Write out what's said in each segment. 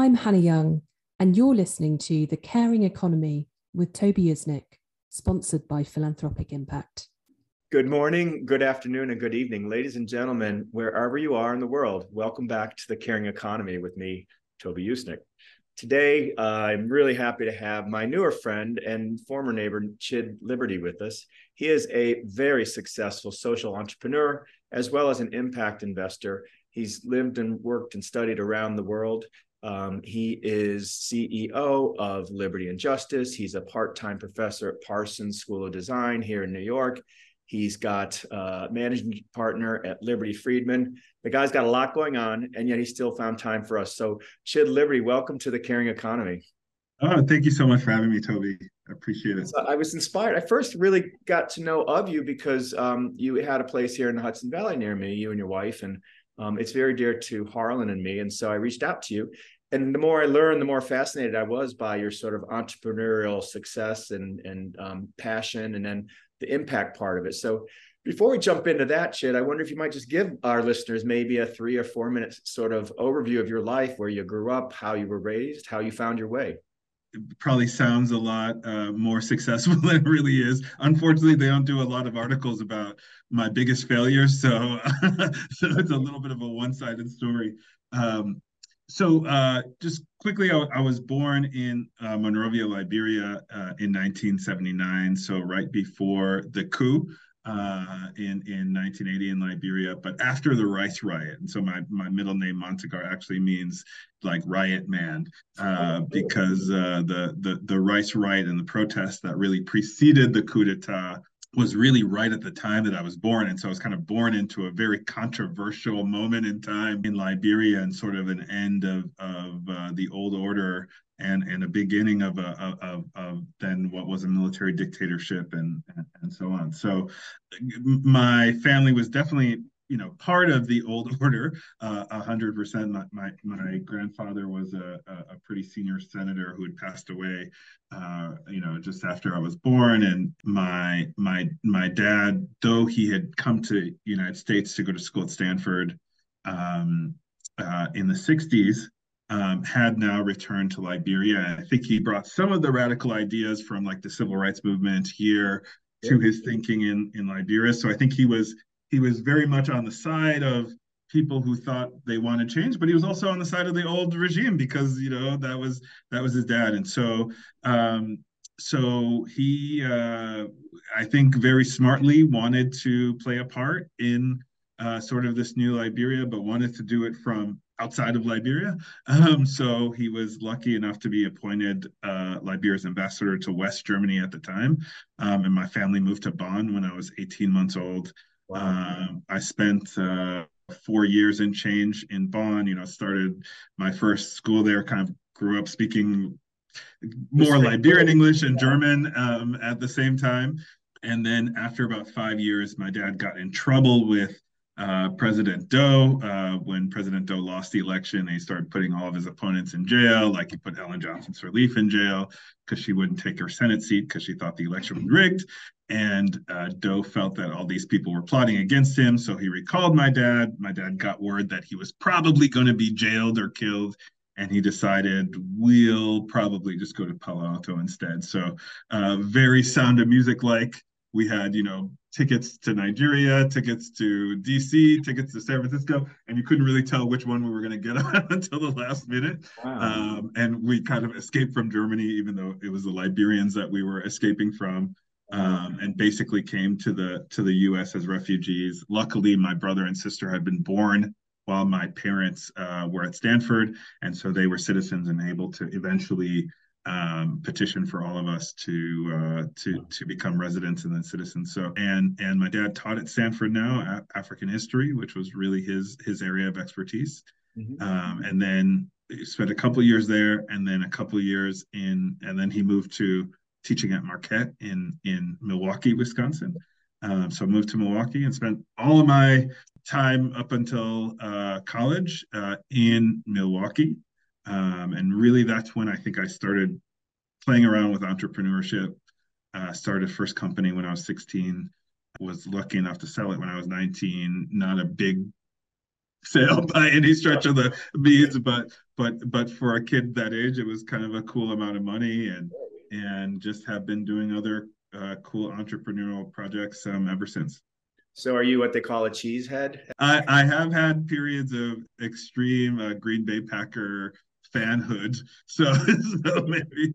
I'm Hannah Young, and you're listening to The Caring Economy with Toby Usnick, sponsored by Philanthropic Impact. Good morning, good afternoon, and good evening, ladies and gentlemen, wherever you are in the world. Welcome back to The Caring Economy with me, Toby Usnick. Today, I'm really happy to have my newer friend and former neighbor, Chid Liberty, with us. He is a very successful social entrepreneur, as well as an impact investor. He's lived and worked and studied around the world. He is CEO of Liberty and Justice. He's a part-time professor at Parsons School of Design here in New York. He's got a managing partner at Liberty Friedman. The guy's got a lot going on, and yet he still found time for us. So, Chid Liberty, welcome to The Caring Economy. Oh, thank you so much for having me, Toby. I appreciate it. So I was inspired. I first really got to know of you because you had a place here in the Hudson Valley near me, you and your wife, and it's very dear to Harlan and me. And so I reached out to you. And the more I learned, the more fascinated I was by your sort of entrepreneurial success and passion, and then the impact part of it. So before we jump into that, Chid, I wonder if you might just give our listeners maybe a 3 or 4 minute sort of overview of your life, where you grew up, how you were raised, how you found your way. It probably sounds a lot more successful than it really is. Unfortunately, they don't do a lot of articles about my biggest failures, so it's a little bit of a one-sided story. Just quickly, I was born in Monrovia, Liberia in 1979, so right before the coup in 1980 in Liberia, but after the Rice Riot. And so my middle name, Montegar, actually means like riot man, because the Rice Riot and the protests that really preceded the coup d'etat was really right at the time that I was born. And so I was kind of born into a very controversial moment in time in Liberia, and sort of an end of the old order, and a beginning of then what was a military dictatorship, and so on. So my family was definitely, part of the old order, 100%. My grandfather was a pretty senior senator who had passed away, just after I was born. And my dad, though he had come to the United States to go to school at Stanford in the 60s, had now returned to Liberia. I think he brought some of the radical ideas from like the civil rights movement here to his thinking in Liberia. So I think he was very much on the side of people who thought they wanted change, but he was also on the side of the old regime, because that was his dad. And so he I think very smartly wanted to play a part in sort of this new Liberia, but wanted to do it from outside of Liberia. So he was lucky enough to be appointed Liberia's ambassador to West Germany at the time. And my family moved to Bonn when I was 18 months old. Wow. I spent 4 years and change in Bonn, started my first school there, kind of grew up speaking more Liberian English and German at the same time. And then after about 5 years, my dad got in trouble with President Doe. When President Doe lost the election, he started putting all of his opponents in jail. Like, he put Ellen Johnson Sirleaf in jail because she wouldn't take her Senate seat because she thought the election was rigged. And Doe felt that all these people were plotting against him, so he recalled my dad. My dad got word that he was probably going to be jailed or killed, and he decided, we'll probably just go to Palo Alto instead. So very Sound of Music like. We had, tickets to Nigeria, tickets to DC, tickets to San Francisco, and you couldn't really tell which one we were going to get on until the last minute. Wow. And we kind of escaped from Germany, even though it was the Liberians that we were escaping from, and basically came to the U.S. as refugees. Luckily, my brother and sister had been born while my parents were at Stanford, and so they were citizens and able to eventually petition for all of us to become residents and then citizens. So and my dad taught at Stanford now, African history, which was really his area of expertise. Mm-hmm. And then he spent a couple of years there, and then a couple of years and then he moved to teaching at Marquette in Milwaukee, Wisconsin. So I moved to Milwaukee and spent all of my time up until college in Milwaukee. And really, that's when I think I started playing around with entrepreneurship. Started first company when I was 16. Was lucky enough to sell it when I was 19. Not a big sale by any stretch of the means, but but for a kid that age, it was kind of a cool amount of money, and just have been doing other cool entrepreneurial projects ever since. So are you what they call a cheesehead? I have had periods of extreme Green Bay Packer fanhood, so maybe.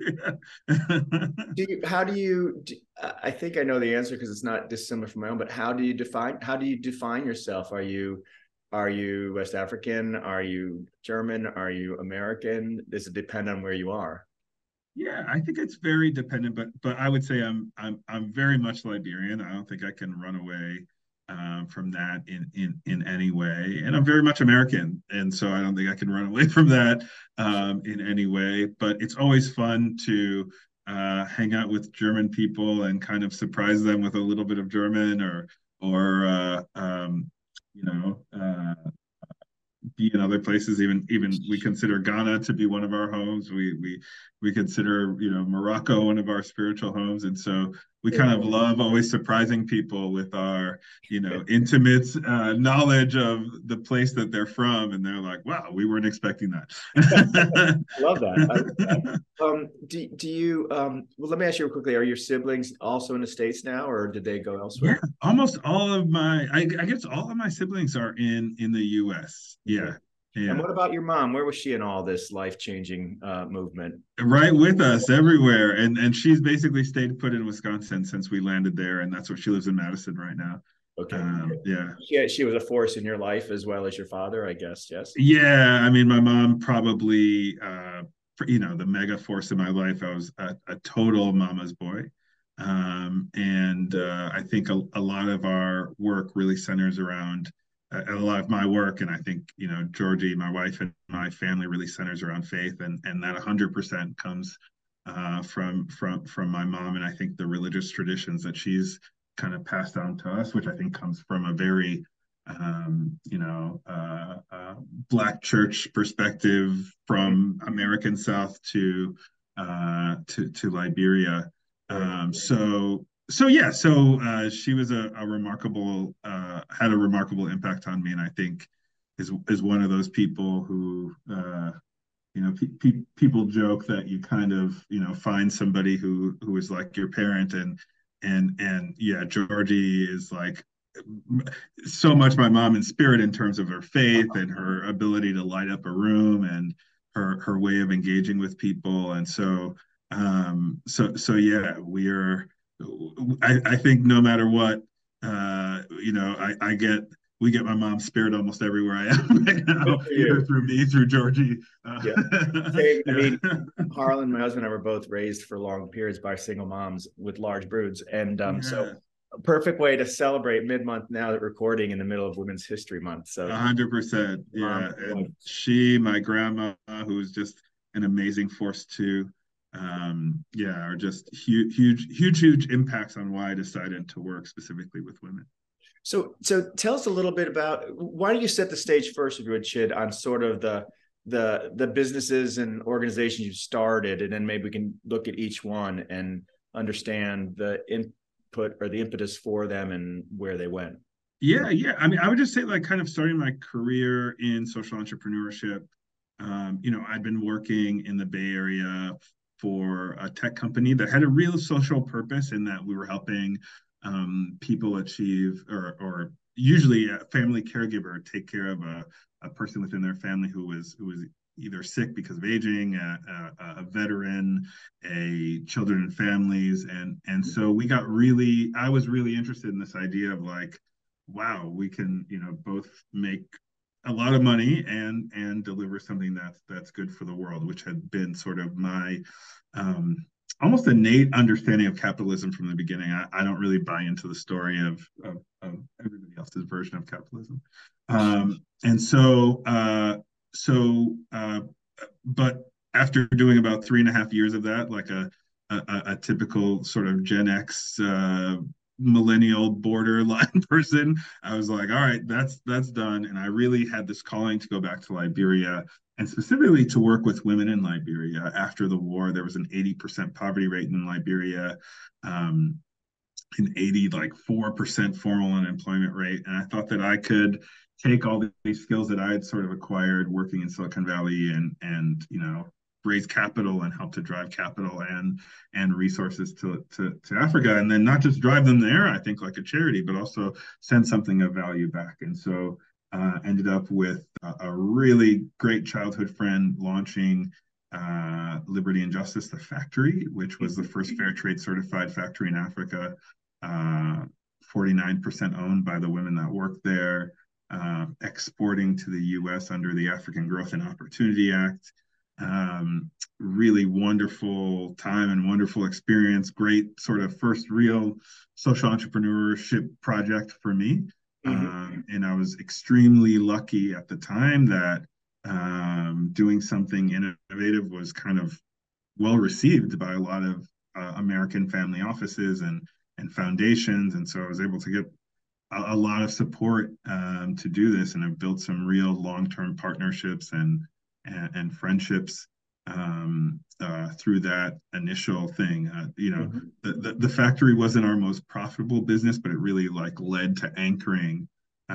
I think I know the answer because it's not dissimilar from my own, but how do you define yourself? Are you West African? Are you German? Are you American? Does it depend on where you are? Yeah, I think it's very dependent, but I would say I'm very much Liberian. I don't think I can run away from that in any way, and I'm very much American, and so I don't think I can run away from that in any way. But it's always fun to hang out with German people and kind of surprise them with a little bit of German, or you know. Be in other places. Even we consider Ghana to be one of our homes. We consider Morocco one of our spiritual homes, and so we kind of love always surprising people with our intimate knowledge of the place that they're from, and they're like, "Wow, we weren't expecting that." I love that. Do you? Well, let me ask you quickly: are your siblings also in the States now, or did they go elsewhere? Yeah, almost all of I guess all of my siblings are in the U.S. Yeah. Yeah. And what about your mom? Where was she in all this life-changing movement? Right with us everywhere, and she's basically stayed put in Wisconsin since we landed there, and that's where she lives in Madison right now. Okay. Yeah. She was a force in your life as well as your father, I guess. Yes. Yeah, I mean, my mom probably, the mega force in my life. I was a total mama's boy. And I think a lot of our work really centers around a lot of my work, and I think Georgie, my wife, and my family really centers around faith, and that 100% comes from my mom, and I think the religious traditions that she's kind of passed down to us, which I think comes from a very Black church perspective from American South to Liberia. She was a remarkable had a remarkable impact on me, and I think is one of those people who people joke that you kind of find somebody who is like your parent, and yeah, Georgie is like so much my mom in spirit in terms of her faith and her ability to light up a room and her way of engaging with people, and so yeah, I think no matter what, we get my mom's spirit almost everywhere I am right now, either through me, through Georgie. Yeah. I mean, Harlan, my husband, and I were both raised for long periods by single moms with large broods, and so a perfect way to celebrate mid-month now that recording in the middle of Women's History Month. So 100%, yeah. And my grandma, who's just an amazing force too. Are just huge impacts on why I decided to work specifically with women. So tell us a little bit about, why don't you set the stage first, if you would, Chid, on sort of the businesses and organizations you started, and then maybe we can look at each one and understand the input or the impetus for them and where they went. Yeah. I mean, I would just say, like, kind of starting my career in social entrepreneurship. I'd been working in the Bay Area for a tech company that had a real social purpose, in that we were helping people achieve, or usually a family caregiver take care of a person within their family who was either sick because of aging, a veteran, children and families, and so I was really interested in this idea of, like, wow, we can both make a lot of money and deliver something that's good for the world, which had been sort of my almost innate understanding of capitalism from the beginning. I don't really buy into the story of everybody else's version of capitalism, but after doing about 3.5 years of that, like a typical sort of Gen X millennial borderline person, I was like, all right, that's done. And I really had this calling to go back to Liberia, and specifically to work with women in Liberia. After the war, there was an 80% poverty rate in Liberia, an 4% formal unemployment rate. And I thought that I could take all these skills that I had sort of acquired working in Silicon Valley and raise capital and help to drive capital and resources to Africa, and then not just drive them there, I think like a charity, but also send something of value back. And so ended up with a really great childhood friend launching Liberty and Justice, the factory, which was the first fair trade certified factory in Africa, 49% owned by the women that worked there, exporting to the US under the African Growth and Opportunity Act. Really wonderful time and wonderful experience. Great sort of first real social entrepreneurship project for me. And I was extremely lucky at the time that doing something innovative was kind of well received by a lot of American family offices and foundations. And so I was able to get a lot of support to do this, and have built some real long-term partnerships and friendships through that initial thing. The factory wasn't our most profitable business, but it really like led to anchoring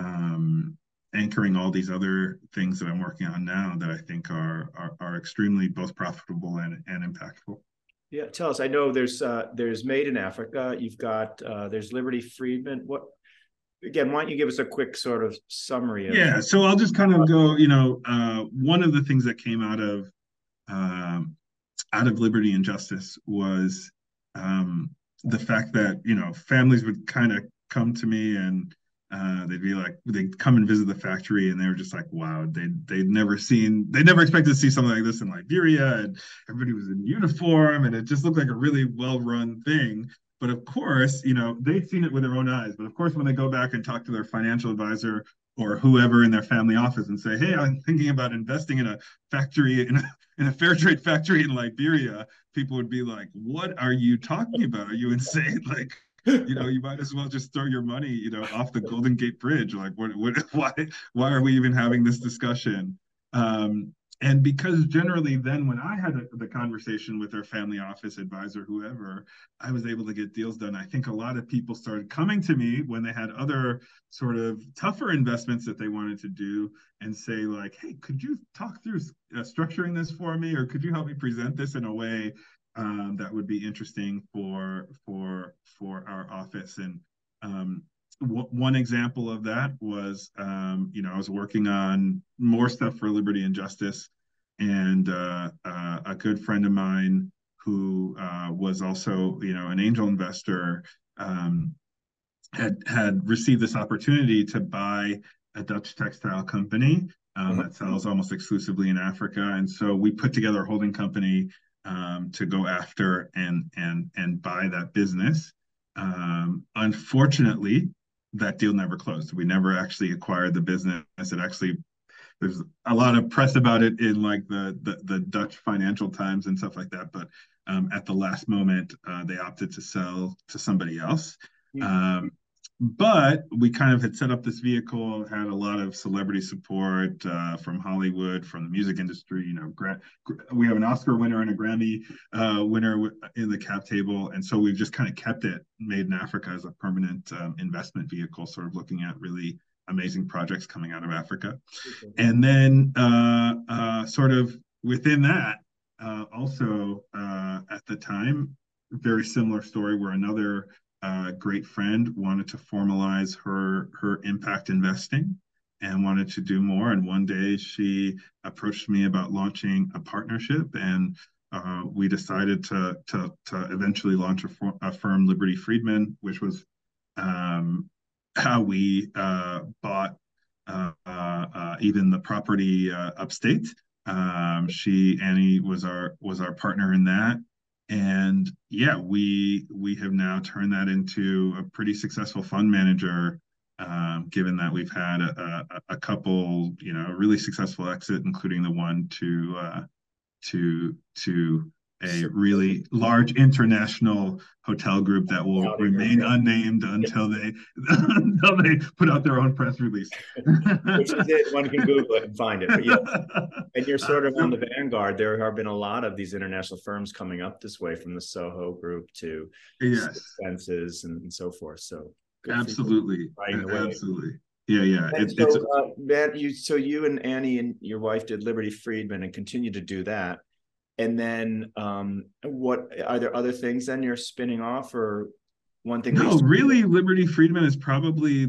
all these other things that I'm working on now that I think are extremely both profitable and impactful. Yeah, tell us. I know there's Made in Africa. You've got there's Liberty Friedman. What again? Why don't you give us a quick sort of summary? Yeah, so I'll just kind of go. One of the things that came out of Liberty and Justice was the fact that families would kind of come to me and they'd come and visit the factory, and they were just like, wow, they'd never expected to see something like this in Liberia, and everybody was in uniform, and it just looked like a really well-run thing. But of course, they'd seen it with their own eyes. But of course, when they go back and talk to their financial advisor or whoever in their family office and say, hey, I'm thinking about investing in a factory, in a fair trade factory in Liberia, people would be like, what are you talking about? Are you insane? Like, you might as well just throw your money, off the Golden Gate Bridge. Like, why are we even having this discussion? And because generally then when I had the conversation with their family office advisor, whoever, I was able to get deals done. I think a lot of people started coming to me when they had other sort of tougher investments that they wanted to do and say like, hey, could you talk through structuring this for me? Or could you help me present this in a way that would be interesting for our office? And one example of that was, I was working on more stuff for Liberty and Justice, and a good friend of mine who was also, an angel investor, had received this opportunity to buy a Dutch textile company that sells almost exclusively in Africa, and so we put together a holding company to go after and buy that business. Unfortunately, that deal never closed. We never actually acquired the business. There's a lot of press about it in the Dutch Financial Times and stuff like that. But at the last moment, they opted to sell to somebody else. But we kind of had set up this vehicle, had a lot of celebrity support from Hollywood, from the music industry. We have an Oscar winner and a Grammy winner in the cap table. And so we've just kind of kept it Made in Africa as a permanent investment vehicle, sort of looking at really amazing projects coming out of Africa. And then sort of within that, also at the time, very similar story where another great friend wanted to formalize her impact investing and wanted to do more. And one day she approached me about launching a partnership, and we decided to eventually launch a firm, Liberty Friedman, which was how we bought even the property upstate. Annie was our partner in that. And yeah, we have now turned that into a pretty successful fund manager, given that we've had a couple, really successful exit, including the one to a really large international hotel group that will remain unnamed until they put out their own press release. Which is it? One can Google it and find it. But yeah, and you're sort of on the vanguard. There have been a lot of these international firms coming up this way, from the Soho Group to Yes. Senses and so forth. So absolutely. Yeah. And so, Matt, you and Annie and your wife did Liberty Friedman and continue to do that. And then, what are there other things then you're spinning off, or one thing? No, really, Liberty Friedman is probably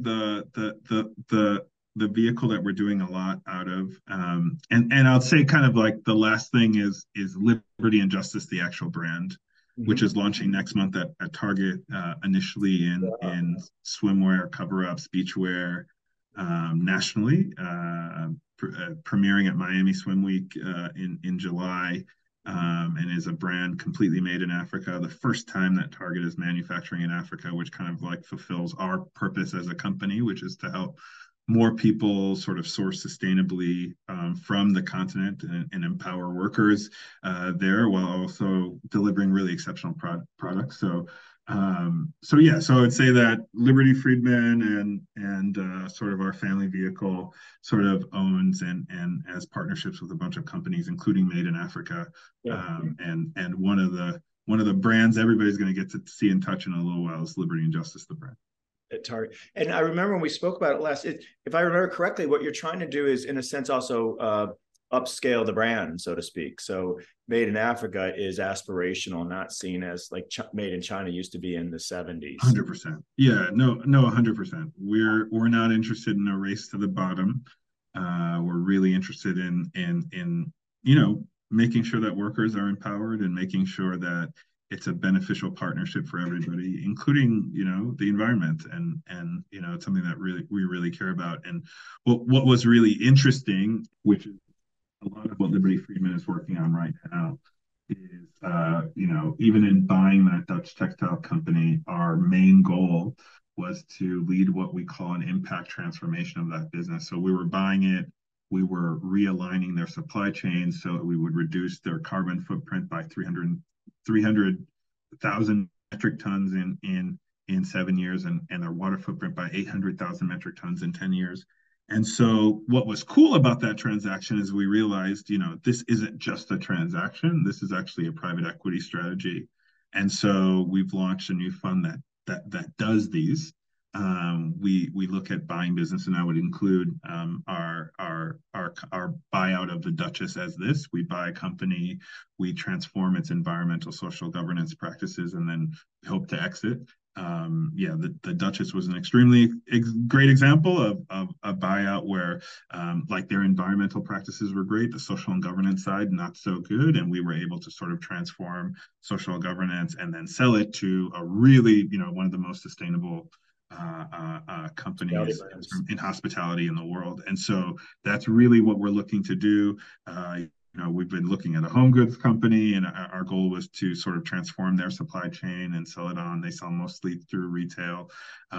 the vehicle that we're doing a lot out of. And I'll say kind of like the last thing is Liberty and Justice, the actual brand, which is launching next month at Target, initially in swimwear, cover-ups, beachwear, nationally, premiering at Miami Swim Week in July. And is a brand completely made in Africa. The first time that Target is manufacturing in Africa, which kind of like fulfills our purpose as a company, which is to help more people sort of source sustainably from the continent and empower workers there, while also delivering really exceptional products. So I would say that Liberty Friedman and sort of our family vehicle sort of owns and has partnerships with a bunch of companies, including Made in Africa. And one of the brands everybody's going to get to see and touch in a little while is Liberty and Justice, the brand. At Target. And I remember when we spoke about it last, if I remember correctly, what you're trying to do is, in a sense, also upscale the brand, so to speak. So Made in Africa is aspirational, not seen as like Made in China used to be in the 70s. 100%. Yeah, no, 100%. We're not interested in a race to the bottom. We're really interested in making sure that workers are empowered and making sure that it's a beneficial partnership for everybody, including, the environment. And it's something that we really care about. And what was really interesting, which is a lot of what Liberty Friedman is working on right now, is, even in buying that Dutch textile company, our main goal was to lead what we call an impact transformation of that business. So we were buying it, we were realigning their supply chain so that we would reduce their carbon footprint by 300,000 metric tons in 7 years, and their water footprint by 800,000 metric tons in 10 years. And so what was cool about that transaction is we realized, this isn't just a transaction. This is actually a private equity strategy. And so we've launched a new fund that does these. We look at buying business, and that would include our buyout of the Duchess as this. We buy a company, we transform its environmental, social governance practices, and then hope to exit. The Duchess was an extremely great example of a buyout where their environmental practices were great, the social and governance side not so good, and we were able to sort of transform social governance and then sell it to a really, one of the most sustainable companies in hospitality in the world. And so that's really what we're looking to do. We've been looking at a home goods company, and our goal was to sort of transform their supply chain and sell it on. They sell mostly through retail.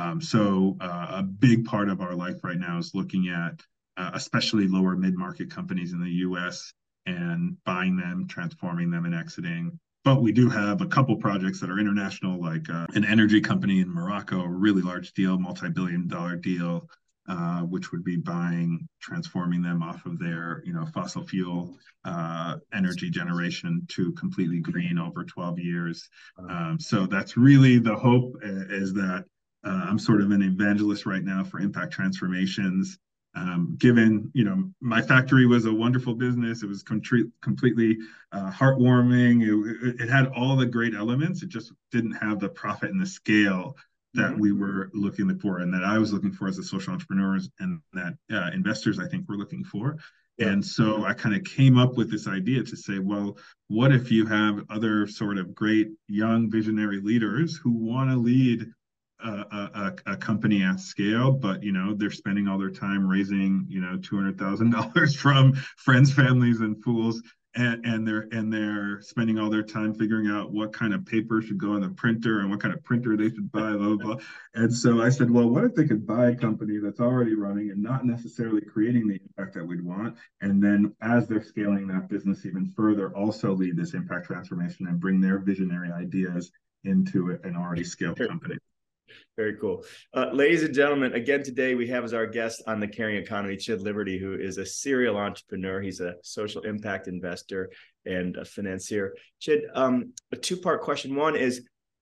A big part of our life right now is looking at especially lower mid-market companies in the US and buying them, transforming them, and exiting. But we do have a couple projects that are international, like an energy company in Morocco, a really large deal, multi-billion-dollar deal, which would be buying, transforming them off of their, fossil fuel energy generation to completely green over 12 years. So that's really the hope, is that I'm sort of an evangelist right now for impact transformations. Given, my factory was a wonderful business. It was completely heartwarming. It had all the great elements. It just didn't have the profit and the scale that we were looking for, and that I was looking for as a social entrepreneurs, and that investors, I think, were looking for. And so I kind of came up with this idea to say, well, what if you have other sort of great young visionary leaders who want to lead a company at scale, but they're spending all their time raising $200,000 from friends, families, and fools, and they're spending all their time figuring out what kind of paper should go on the printer and what kind of printer they should buy, blah, blah, blah. And so I said, well, what if they could buy a company that's already running and not necessarily creating the impact that we'd want, and then as they're scaling that business even further, also lead this impact transformation and bring their visionary ideas into an already scaled company. Very cool. Ladies and gentlemen, again, today we have as our guest on the Caring Economy, Chid Liberty, who is a serial entrepreneur. He's a social impact investor and a financier. Chid, a two-part question. One is,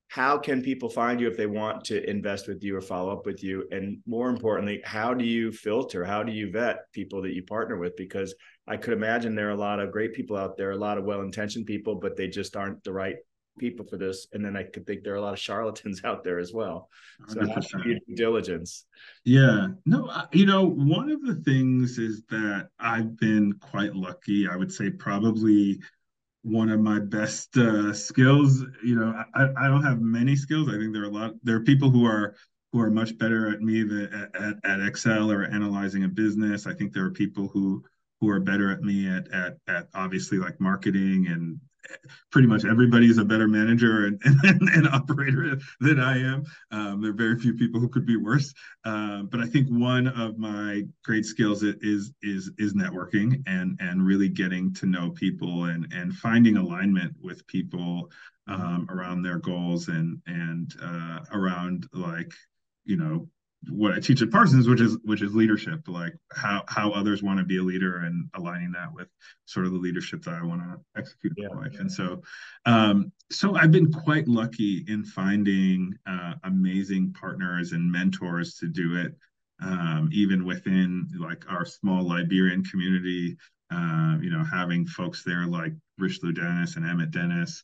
how can people find you if they want to invest with you or follow up with you? And more importantly, how do you filter? How do you vet people that you partner with? Because I could imagine there are a lot of great people out there, a lot of well-intentioned people, but they just aren't the right people for this. And then I could think there are a lot of charlatans out there as well. So 100%. how do you do diligence? Yeah, no, you know, one of the things is that I've been quite lucky. I would say probably one of my best skills. You know, I don't have many skills. I think there are people who are much better at me at Excel or analyzing a business. I think there are people who are better at me at obviously like marketing, and pretty much everybody's a better manager and operator than I am. There are very few people who could be worse. But I think one of my great skills is networking and really getting to know people and finding alignment with people around their goals and around, like, you know, what I teach at Parsons, which is leadership, like how others want to be a leader and aligning that with sort of the leadership that I want to execute in life. And so I've been quite lucky in finding amazing partners and mentors to do it, even within like our small Liberian community. You know, having folks there like Richelieu Dennis and Emmett Dennis,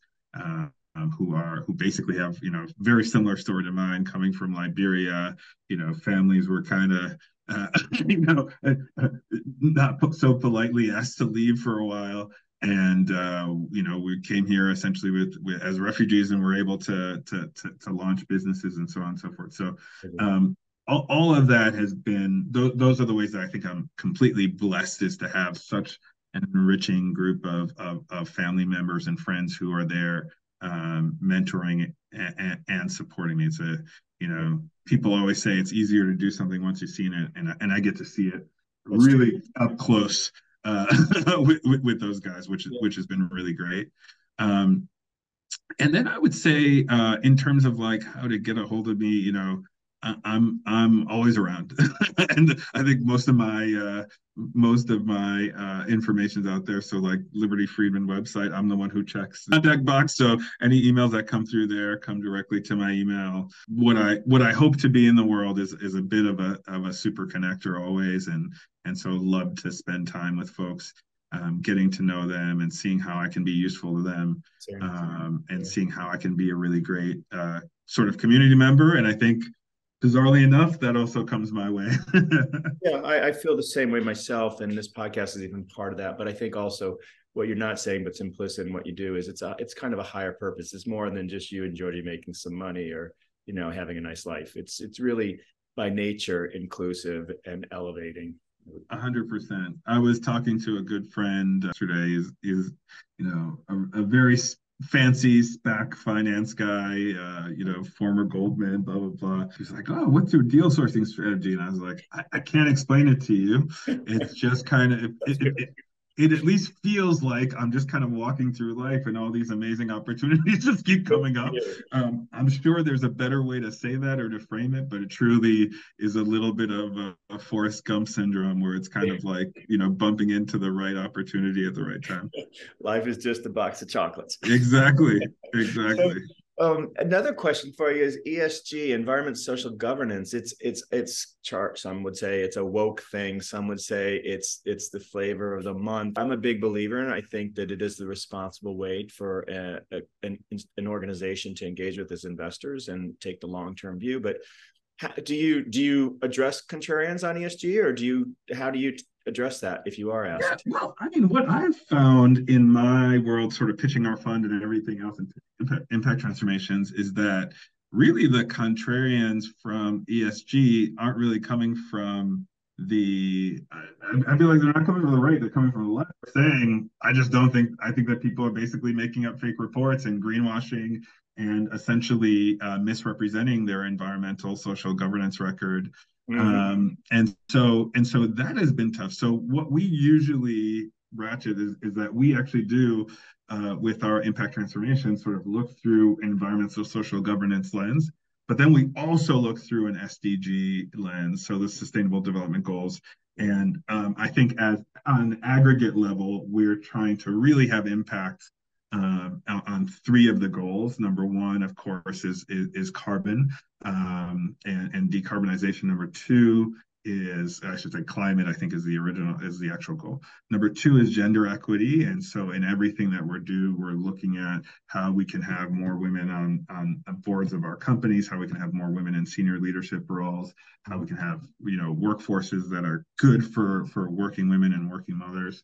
who basically have, you know, very similar story to mine, coming from Liberia. You know, families were kind of you know, not so politely asked to leave for a while, and you know, we came here essentially with as refugees, and were able to launch businesses and so on and so forth. So all of that has been, those are the ways that I think I'm completely blessed, is to have such an enriching group of family members and friends who are there, mentoring and supporting me. It's a, you know, people always say it's easier to do something once you've seen it, and I get to see it really up close with those guys, which has been really great. And then I would say, in terms of like how to get a hold of me, you know, I'm always around, and I think most of my information's out there. So like Liberty Friedman website, I'm the one who checks the contact box. So any emails that come through there come directly to my email. What I hope to be in the world is a bit of a super connector always, and so love to spend time with folks, getting to know them and seeing how I can be useful to them, and seeing how I can be a really great sort of community member. And I think, bizarrely enough, that also comes my way. Yeah, I feel the same way myself, and this podcast is even part of that. But I think also what you're not saying, but it's implicit in what you do, is it's kind of a higher purpose. It's more than just you and Jody making some money, or, you know, having a nice life. It's really by nature inclusive and elevating. 100%. I was talking to a good friend yesterday. Is you know, a very fancy SPAC finance guy, you know, former Goldman, blah blah blah. He's like, "Oh, what's your deal sourcing strategy?" And I was like, "I can't explain it to you. It's just kind of it at least feels like I'm just kind of walking through life, and all these amazing opportunities just keep coming up." I'm sure there's a better way to say that or to frame it, but it truly is a little bit of a Forrest Gump syndrome, where it's kind of like, you know, bumping into the right opportunity at the right time. Life is just a box of chocolates. Exactly. Another question for you is ESG, environment, social governance. It's chart. Some would say it's a woke thing. Some would say it's the flavor of the month. I'm a big believer, and I think that it is the responsible way for an organization to engage with its investors and take the long-term view. But do you address contrarians on ESG, or how do you address that if you are asked? Yeah, well, I mean, what I've found in my world, sort of pitching our fund and everything else in impact transformations, is that really the contrarians from ESG aren't really coming from I feel like they're not coming from the right, they're coming from the left, saying, I think that people are basically making up fake reports and greenwashing and essentially misrepresenting their environmental, social governance record. And so that has been tough. So what we usually ratchet is that we actually do, with our impact transformation, sort of look through environmental, social governance lens, but then we also look through an SDG lens, so the Sustainable Development Goals. And I think as on an aggregate level, we're trying to really have impact on three of the goals. Number one, of course, is carbon and decarbonization. Number two is, I should say, climate, I think is the actual goal. Number two is gender equity. And so in everything that we're looking at how we can have more women on boards of our companies, how we can have more women in senior leadership roles, how we can have, workforces that are good for working women and working mothers.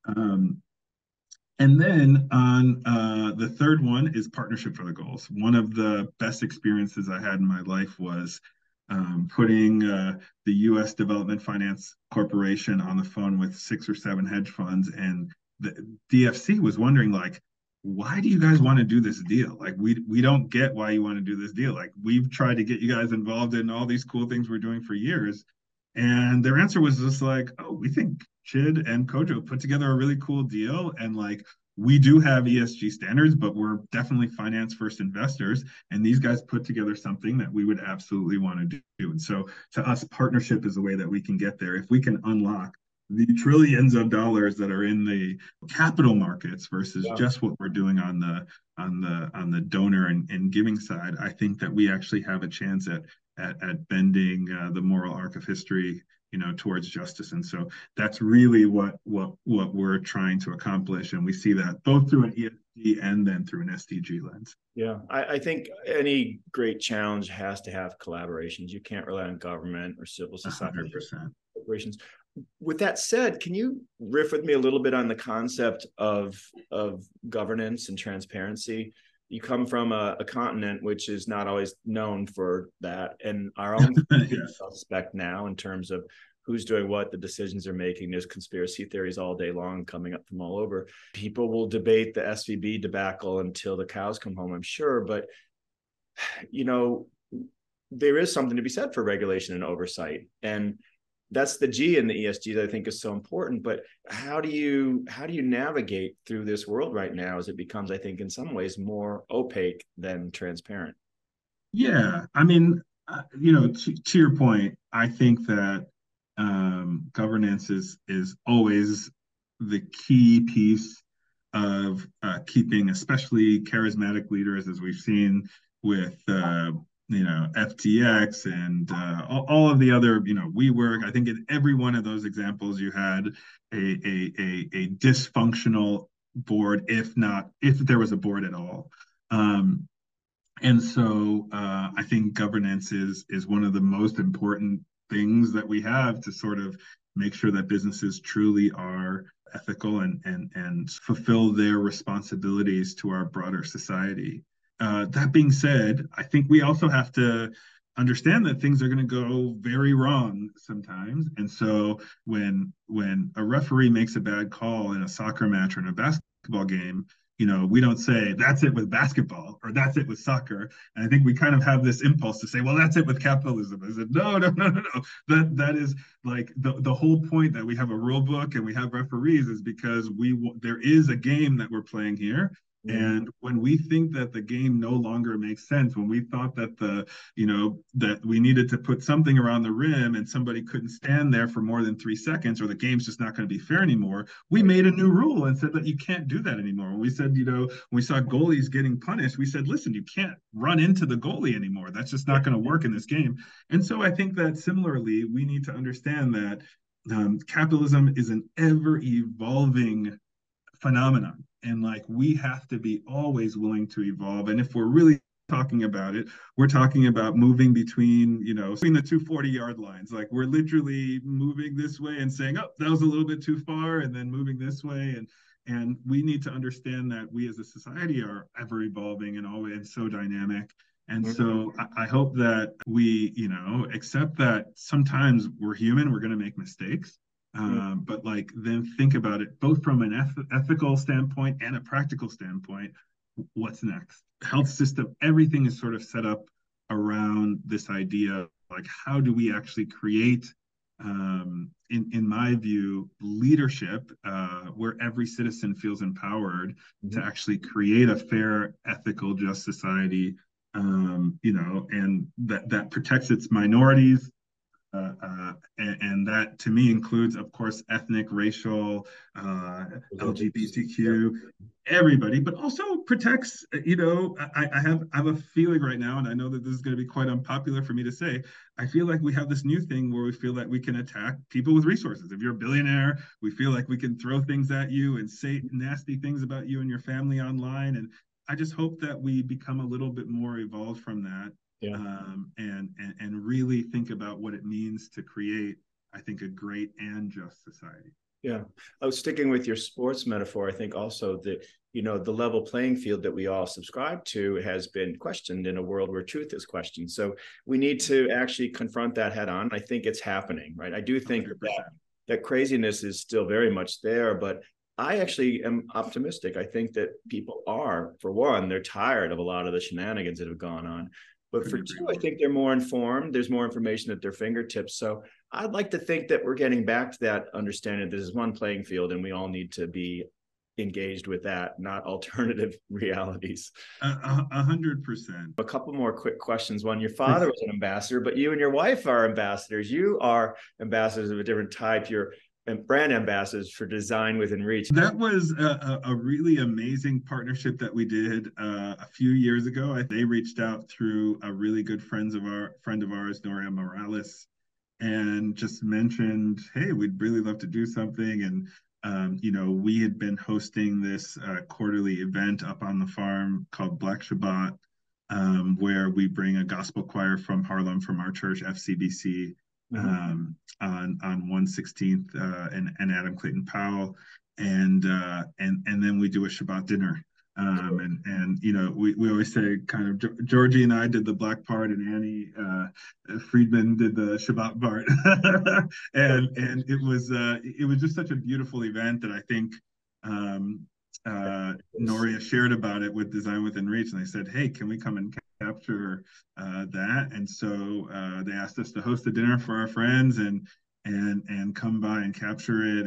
And then on the third one is partnership for the goals. One of the best experiences I had in my life was putting the U.S. Development Finance Corporation on the phone with 6 or 7 hedge funds, and the DFC was wondering, like, why do you guys want to do this deal? Like, we don't get why you want to do this deal. Like, we've tried to get you guys involved in all these cool things we're doing for years. And their answer was just like, oh, we think Chid and Kojo put together a really cool deal. And like, we do have ESG standards, but we're definitely finance first investors. And these guys put together something that we would absolutely want to do. And so to us, partnership is the way that we can get there. If we can unlock the trillions of dollars that are in the capital markets versus just what we're doing on the donor and giving side, I think that we actually have a chance at bending the moral arc of history, towards justice. And so that's really what we're trying to accomplish. And we see that both through an ESG and then through an SDG lens. Yeah, I think any great challenge has to have collaborations. You can't rely on government or civil society 100%. corporations. With that said, can you riff with me a little bit on the concept of governance and transparency? You come from a continent which is not always known for that, and our own Yes. suspect now in terms of who's doing what, the decisions they're making. There's conspiracy theories all day long coming up from all over. People will debate the SVB debacle until the cows come home, I'm sure, but there is something to be said for regulation and oversight, and that's the G in the ESG that I think is so important. But how do you navigate through this world right now as it becomes, I think, in some ways more opaque than transparent? Yeah, I mean, to your point, I think that governance is always the key piece of keeping, especially charismatic leaders, as we've seen with FTX and all of the other, WeWork. I think in every one of those examples, you had a dysfunctional board, if there was a board at all. And so I think governance is one of the most important things that we have to sort of make sure that businesses truly are ethical and fulfill their responsibilities to our broader society. That being said, I think we also have to understand that things are going to go very wrong sometimes. And so when a referee makes a bad call in a soccer match or in a basketball game, we don't say that's it with basketball or that's it with soccer. And I think we kind of have this impulse to say, well, that's it with capitalism. I said, no. That is like the whole point that we have a rule book and we have referees is because there is a game that we're playing here. And when we think that the game no longer makes sense, when we thought that that we needed to put something around the rim and somebody couldn't stand there for more than 3 seconds, or the game's just not going to be fair anymore, we made a new rule and said that you can't do that anymore. When we said, when we saw goalies getting punished, we said, listen, you can't run into the goalie anymore. That's just not going to work in this game. And so I think that similarly, we need to understand that capitalism is an ever evolving phenomenon. And like, we have to be always willing to evolve. And if we're really talking about it, we're talking about moving between the 240-yard lines. Like, we're literally moving this way and saying, oh, that was a little bit too far, and then moving this way. And we need to understand that we as a society are ever evolving and always so dynamic. And so I hope that we, accept that sometimes we're human, we're going to make mistakes. But like, then think about it both from an ethical standpoint and a practical standpoint. What's next? Health system, everything is sort of set up around this idea of like, how do we actually create, in my view, leadership where every citizen feels empowered to actually create a fair, ethical, just society, and that protects its minorities. And that to me includes, of course, ethnic, racial, LGBTQ, everybody, but also protects, I have a feeling right now, and I know that this is going to be quite unpopular for me to say. I feel like we have this new thing where we feel that we can attack people with resources. If you're a billionaire, we feel like we can throw things at you and say nasty things about you and your family online. And I just hope that we become a little bit more evolved from that. Yeah. And really think about what it means to create, I think, a great and just society. Yeah. I was sticking with your sports metaphor. I think also that, the level playing field that we all subscribe to has been questioned in a world where truth is questioned. So we need to actually confront that head on. I think it's happening, right? I do think that craziness is still very much there, but I actually am optimistic. I think that people are, for one, they're tired of a lot of the shenanigans that have gone on. But for two, I think they're more informed. There's more information at their fingertips. So I'd like to think that we're getting back to that understanding that this is one playing field and we all need to be engaged with that, not alternative realities. 100%. A couple more quick questions. One, your father was an ambassador, but you and your wife are ambassadors. You are ambassadors of a different type. You're brand ambassadors for Design Within Reach. That was a really amazing partnership that we did a few years ago. They reached out through a really good friend of ours, Noria Morales, and just mentioned, hey, we'd really love to do something. And we had been hosting this quarterly event up on the farm called Black Shabbat, where we bring a gospel choir from Harlem, from our church, FCBC, on 116th and Adam Clayton Powell, and then we do a Shabbat dinner. We always say, kind of, Georgie and I did the black part, and Annie Friedman did the Shabbat part, and it was just such a beautiful event that I think Noria shared about it with Design Within Reach, and they said, hey, can we come and capture that? And so they asked us to host a dinner for our friends and come by and capture it,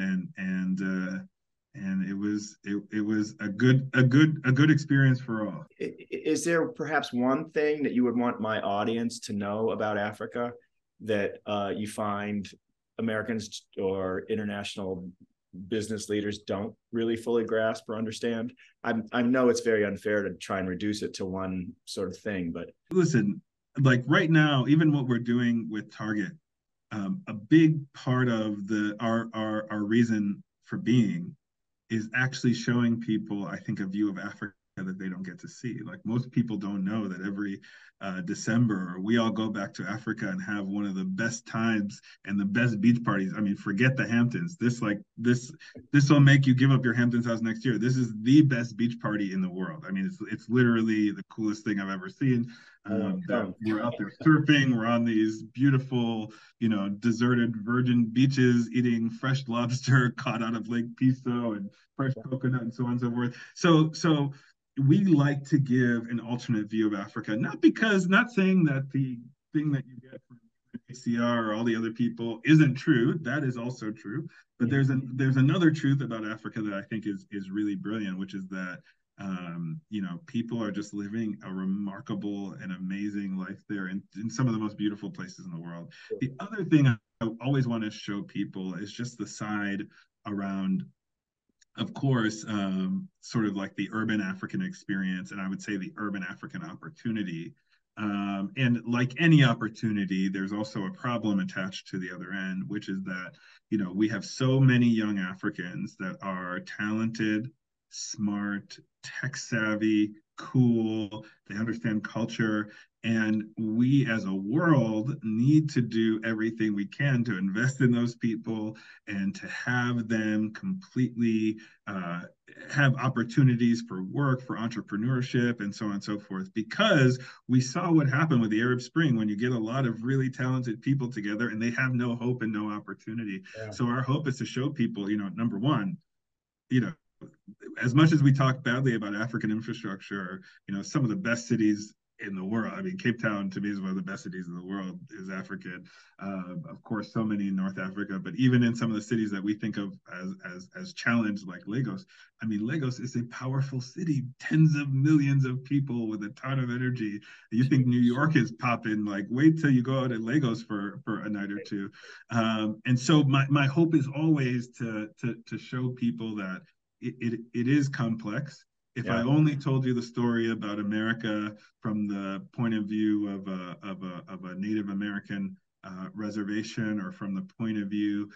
and it was a good experience for all. Is there perhaps one thing that you would want my audience to know about Africa that you find Americans or international business leaders don't really fully grasp or understand? I know it's very unfair to try and reduce it to one sort of thing, but listen, like right now, even what we're doing with Target, a big part of our reason for being is actually showing people, I think, a view of Africa that they don't get to see. Like, most people don't know that every December we all go back to Africa and have one of the best times and the best beach parties. I mean, forget the Hamptons. This will make you give up your Hamptons house next year. This is the best beach party in the world. I mean, it's literally the coolest thing I've ever seen. We're out there surfing. We're on these beautiful, deserted virgin beaches, eating fresh lobster caught out of Lake Piso and fresh coconut and so on and so forth. So we like to give an alternate view of Africa, not saying that the thing that you get from HCR or all the other people isn't true. That is also true. But there's another truth about Africa that I think is really brilliant, which is that people are just living a remarkable and amazing life there in some of the most beautiful places in the world. The other thing I always want to show people is just the side around, of course, sort of like the urban African experience, and I would say the urban African opportunity. And like any opportunity, there's also a problem attached to the other end, which is that, we have so many young Africans that are talented, smart, tech savvy, cool, they understand culture. And we as a world need to do everything we can to invest in those people and to have them completely have opportunities for work, for entrepreneurship, and so on and so forth. Because we saw what happened with the Arab Spring when you get a lot of really talented people together and they have no hope and no opportunity. Yeah. So our hope is to show people, number one, as much as we talk badly about African infrastructure, some of the best cities in the world. I mean, Cape Town to me is one of the best cities in the world, is African. Of course, so many in North Africa, but even in some of the cities that we think of as challenged, like Lagos. I mean, Lagos is a powerful city, tens of millions of people with a ton of energy. You think New York is popping? Like, wait till you go out in Lagos for a night or two. And so my hope is always to show people that it is complex. If I only told you the story about America from the point of view of a Native American reservation, or from the point of view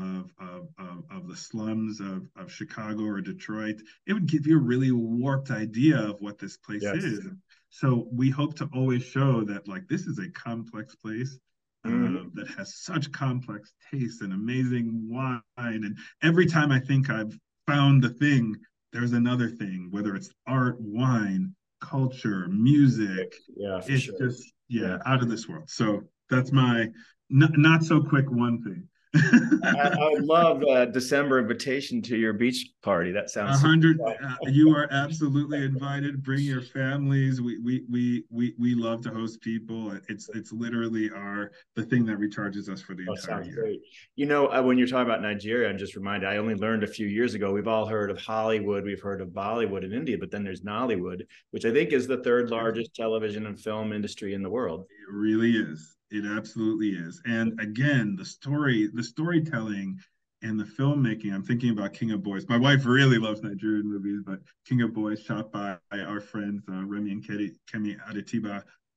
of the slums of Chicago or Detroit, it would give you a really warped idea of what this place is. So we hope to always show that, like, this is a complex place that has such complex tastes and amazing wine. And every time I think I've found the thing, there's another thing, whether it's art, wine, culture, music. It's just out of this world. So that's my not so quick one thing. I would love a December invitation to your beach party. That sounds 100. You are absolutely invited. Bring your families. We love to host people. It's literally the thing that recharges us for the entire year. Great. You know, when you're talking about Nigeria, I'm just reminded, I only learned a few years ago, we've all heard of Hollywood, we've heard of Bollywood in India, but then there's Nollywood, which I think is the third largest television and film industry in the world. It really is. It absolutely is. And again, the storytelling and the filmmaking, I'm thinking about King of Boys. My wife really loves Nigerian movies, but King of Boys, shot by our friends Remy and Kemi Adetiba.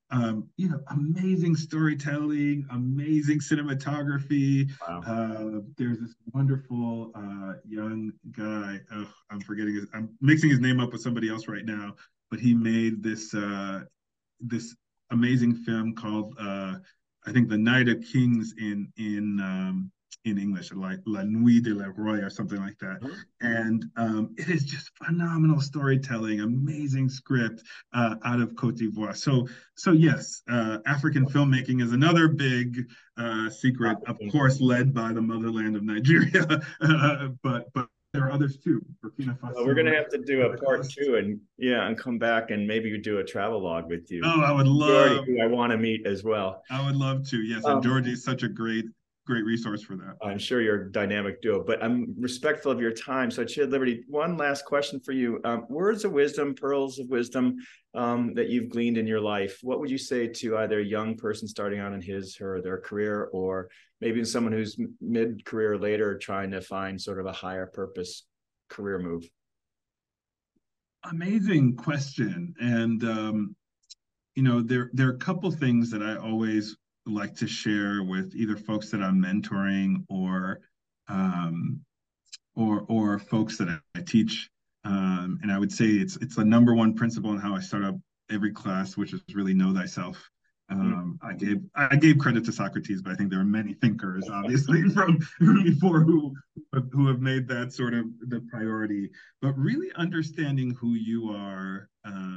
Amazing storytelling, amazing cinematography. Wow. There's this wonderful young guy. I'm mixing his name up with somebody else right now, but he made this amazing film called I think The Night of Kings in English, like La Nuit de le Roi or something like that. And it is just phenomenal storytelling, amazing script out of Cote d'Ivoire. So yes, African filmmaking is another big secret, of course, led by the motherland of Nigeria, but there are others too. Burkina Faso. Well, we're going to have to do a part 2 and come back and maybe do a travel log with you. Oh, I would love. Who I want to meet as well. I would love to. Yes, and Georgie is such a great resource for that. I'm sure you're a dynamic duo, but I'm respectful of your time. So, Chid Liberty, one last question for you. Words of wisdom, pearls of wisdom that you've gleaned in your life. What would you say to either a young person starting out in his or their career, or maybe someone who's mid-career or later trying to find sort of a higher purpose career move? Amazing question. And, there are a couple things that I always like to share with either folks that I'm mentoring or folks that I teach. And I would say it's the number one principle in how I start up every class, which is really know thyself. I gave credit to Socrates, but I think there are many thinkers, obviously, from before who have made that sort of the priority. But really understanding who you are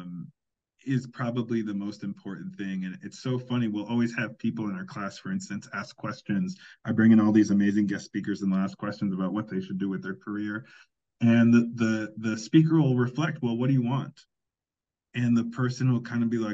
is probably the most important thing. And it's so funny. We'll always have people in our class, for instance, ask questions. I bring in all these amazing guest speakers and they'll ask questions about what they should do with their career. And the speaker will reflect, well, what do you want? And the person will kind of be like,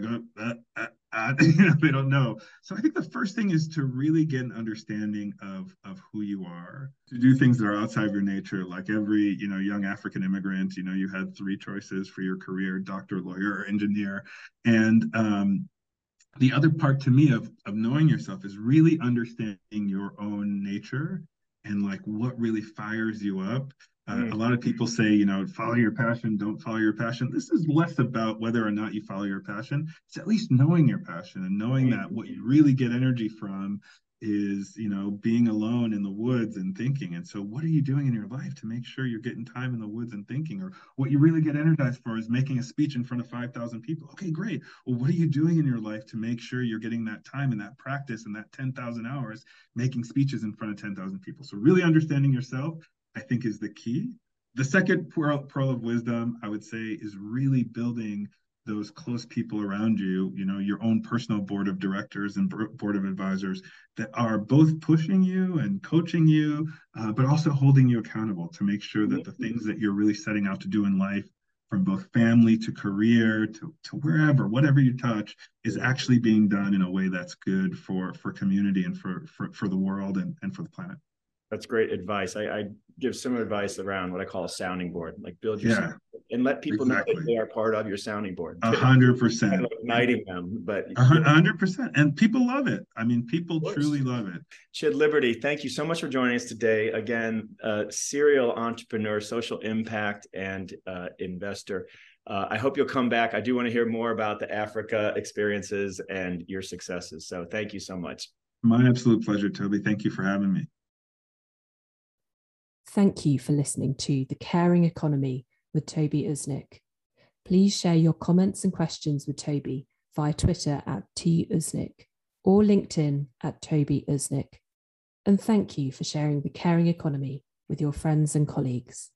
they don't know. So I think the first thing is to really get an understanding of who you are, to do things that are outside of your nature. Like every, young African immigrant, you had 3 choices for your career: doctor, lawyer, or engineer. And the other part to me of knowing yourself is really understanding your own nature and like what really fires you up. A lot of people say, follow your passion, don't follow your passion. This is less about whether or not you follow your passion. It's at least knowing your passion and knowing that what you really get energy from is, being alone in the woods and thinking. And so what are you doing in your life to make sure you're getting time in the woods and thinking? Or what you really get energized for is making a speech in front of 5,000 people. Okay, great. Well, what are you doing in your life to make sure you're getting that time and that practice and that 10,000 hours making speeches in front of 10,000 people? So really understanding yourself, I think, is the key. The second pearl of wisdom, I would say, is really building those close people around you, your own personal board of directors and board of advisors that are both pushing you and coaching you, but also holding you accountable to make sure that the things that you're really setting out to do in life, from both family to career to wherever, whatever you touch, is actually being done in a way that's good for community and for the world and for the planet. That's great advice. I give similar advice around what I call a sounding board, like build your and let people know that Exactly. they are part of your sounding board. 100%. Igniting them, but 100%. And people love it. I mean, people truly love it. Chid Liberty, thank you so much for joining us today. Again, serial entrepreneur, social impact, and investor. I hope you'll come back. I do want to hear more about the Africa experiences and your successes. So thank you so much. My absolute pleasure, Toby. Thank you for having me. Thank you for listening to The Caring Economy with Toby Usnik. Please share your comments and questions with Toby via Twitter @TUsnik or LinkedIn @Toby Usnik. And thank you for sharing The Caring Economy with your friends and colleagues.